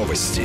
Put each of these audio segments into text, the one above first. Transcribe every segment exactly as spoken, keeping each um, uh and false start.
Новости.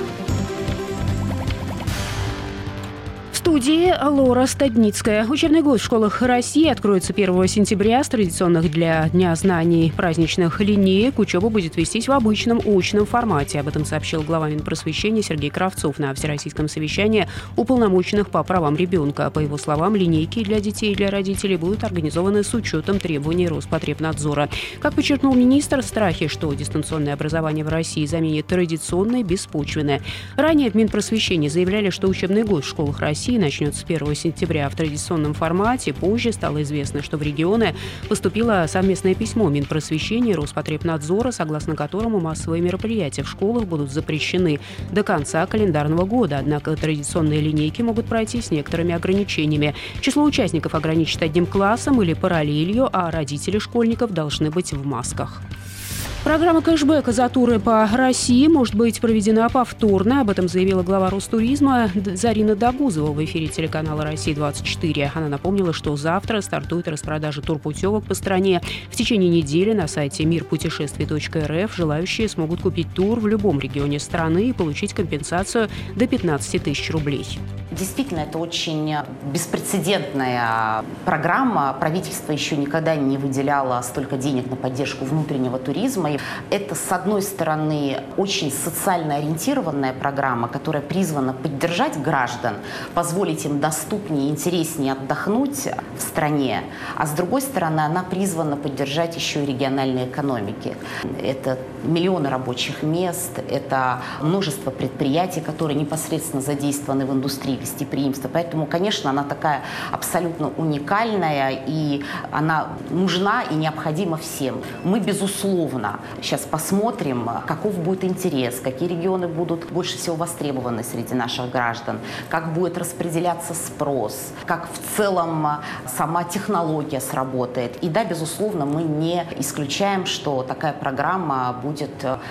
В студии Лора Стадницкая. Учебный год в школах России откроется первого сентября. С традиционных для Дня знаний праздничных линеек учеба будет вестись в обычном очном формате. Об этом сообщил глава Минпросвещения Сергей Кравцов на Всероссийском совещании уполномоченных по правам ребенка. По его словам, линейки для детей и для родителей будут организованы с учетом требований Роспотребнадзора. Как подчеркнул министр, страхи, что дистанционное образование в России заменит традиционное, беспочвенное. Ранее в Минпросвещении заявляли, что учебный год в школах России начнется с первого сентября в традиционном формате. Позже стало известно, что в регионы поступило совместное письмо Минпросвещения и Роспотребнадзора, согласно которому массовые мероприятия в школах будут запрещены до конца календарного года. Однако традиционные линейки могут пройти с некоторыми ограничениями. Число участников ограничит одним классом или параллелью, а родители школьников должны быть в масках. Программа кэшбэка за туры по России может быть проведена повторно. Об этом заявила глава Ростуризма Зарина Дагузова в эфире телеканала «Россия двадцать четыре». Она напомнила, что завтра стартует распродажа турпутевок по стране. В течение недели на сайте мир путешествий точка эр эф желающие смогут купить тур в любом регионе страны и получить компенсацию до пятнадцати тысяч рублей. Действительно, это очень беспрецедентная программа. Правительство еще никогда не выделяло столько денег на поддержку внутреннего туризма. Это, с одной стороны, очень социально ориентированная программа, которая призвана поддержать граждан, позволить им доступнее и интереснее отдохнуть в стране. А с другой стороны, она призвана поддержать еще и региональные экономики. Это миллионы рабочих мест, это множество предприятий, которые непосредственно задействованы в индустрии гостеприимства. Поэтому, конечно, она такая абсолютно уникальная, и она нужна и необходима всем. Мы, безусловно, сейчас посмотрим, каков будет интерес, какие регионы будут больше всего востребованы среди наших граждан, как будет распределяться спрос, как в целом сама технология сработает. И да, безусловно, мы не исключаем, что такая программа будет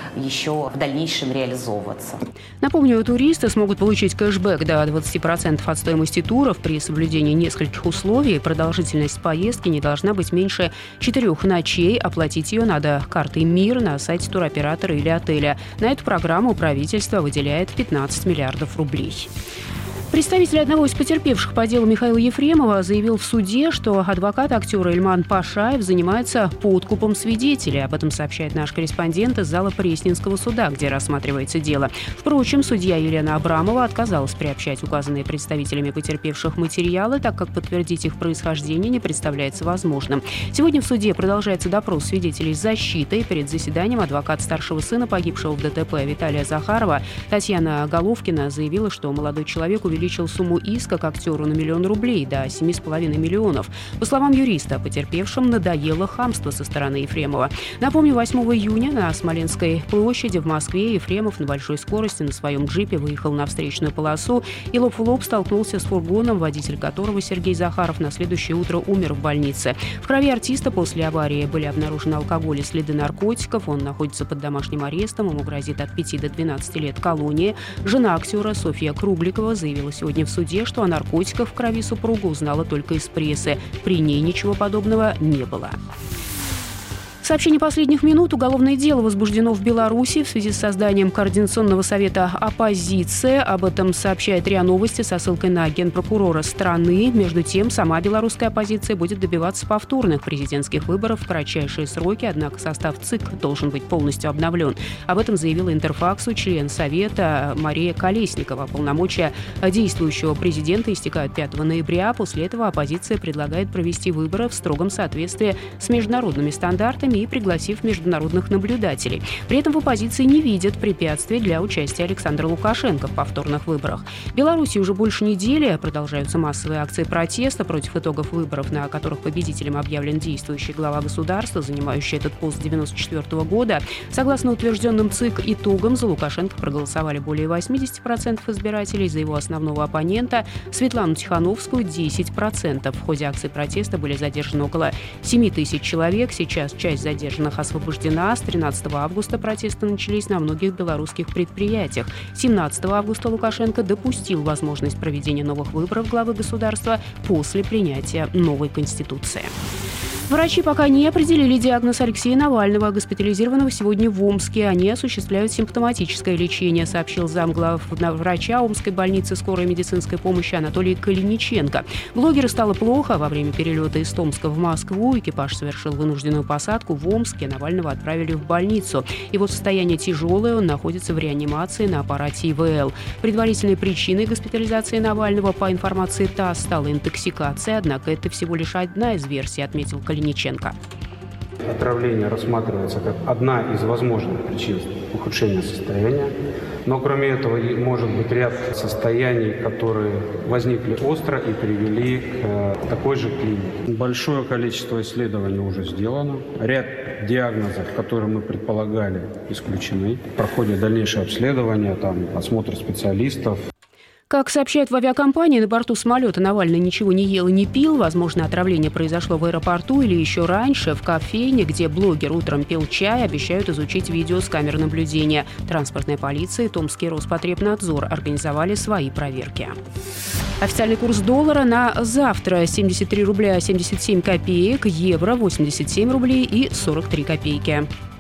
еще в дальнейшем реализовываться. Напомню, туристы смогут получить кэшбэк до двадцати процентов от стоимости туров при соблюдении нескольких условий. Продолжительность поездки не должна быть меньше четырех ночей. Оплатить ее надо картой МИР на сайте туроператора или отеля. На эту программу правительство выделяет пятнадцать миллиардов рублей. Представитель одного из потерпевших по делу Михаила Ефремова заявил в суде, что адвокат актера Ильман Пашаев занимается подкупом свидетелей. Об этом сообщает наш корреспондент из зала Пресненского суда, где рассматривается дело. Впрочем, судья Елена Абрамова отказалась приобщать указанные представителями потерпевших материалы, так как подтвердить их происхождение не представляется возможным. Сегодня в суде продолжается допрос свидетелей защиты. Перед заседанием адвокат старшего сына погибшего в ДТП Виталия Захарова Татьяна Головкина заявила, что молодой человек увеличил увеличил сумму иска к актеру на миллион рублей до семи с половиной миллионов. По словам юриста, потерпевшим надоело хамство со стороны Ефремова. Напомню, восьмого июня на Смоленской площади в Москве Ефремов на большой скорости на своем джипе выехал на встречную полосу и лоб в лоб столкнулся с фургоном, водитель которого, Сергей Захаров, на следующее утро умер в больнице. В крови артиста после аварии были обнаружены алкоголь и следы наркотиков. Он находится под домашним арестом. Ему грозит от пяти до двенадцати лет колонии. Жена актера Софья Кругликова заявила сегодня в суде, что о наркотиках в крови супруга узнала только из прессы. При ней ничего подобного не было. Сообщение последних минут. Уголовное дело возбуждено в Беларуси в связи с созданием Координационного совета оппозиции. Об этом сообщает РИА Новости со ссылкой на генпрокурора страны. Между тем, сама белорусская оппозиция будет добиваться повторных президентских выборов в кратчайшие сроки, однако состав ЦИК должен быть полностью обновлен. Об этом заявила Интерфаксу член Совета Мария Колесникова. Полномочия действующего президента истекают пятого ноября. После этого оппозиция предлагает провести выборы в строгом соответствии с международными стандартами и пригласив международных наблюдателей. При этом в оппозиции не видят препятствий для участия Александра Лукашенко в повторных выборах. В Беларуси уже больше недели продолжаются массовые акции протеста против итогов выборов, на которых победителем объявлен действующий глава государства, занимающий этот пост с девяносто четвёртого года. Согласно утвержденным ЦИК итогам, за Лукашенко проголосовали более восемьдесят процентов избирателей, за его основного оппонента Светлану Тихановскую – десять процентов. В ходе акций протеста были задержаны около семи тысяч человек. Сейчас часть задержанных освобождена. С тринадцатого августа протесты начались на многих белорусских предприятиях. семнадцатого августа Лукашенко допустил возможность проведения новых выборов главы государства после принятия новой конституции. Врачи пока не определили диагноз Алексея Навального, госпитализированного сегодня в Омске. Они осуществляют симптоматическое лечение, сообщил замглавврача Омской больницы скорой медицинской помощи Анатолий Калиниченко. Блогеру стало плохо. Во время перелета из Томска в Москву экипаж совершил вынужденную посадку в Омске. Навального отправили в больницу. Его состояние тяжелое, он находится в реанимации на аппарате И В Л. Предварительной причиной госпитализации Навального, по информации ТАСС, стала интоксикация, однако это всего лишь одна из версий, отметил Калиниченко. Отравление рассматривается как одна из возможных причин ухудшения состояния. Но кроме этого может быть ряд состояний, которые возникли остро и привели к такой же клинике. Большое количество исследований уже сделано. Ряд диагнозов, которые мы предполагали, исключены. Проходит дальнейшее обследование, там, осмотр специалистов. Как сообщают в авиакомпании, на борту самолета Навальный ничего не ел и не пил. Возможно, отравление произошло в аэропорту или еще раньше, в кофейне, где блогер утром пил чай. Обещают изучить видео с камер наблюдения. Транспортная полиция и Томский Роспотребнадзор организовали свои проверки. Официальный курс доллара на завтра: семьдесят три рубля семьдесят семь копеек, евро восемьдесят семь рублей и сорок три копейки.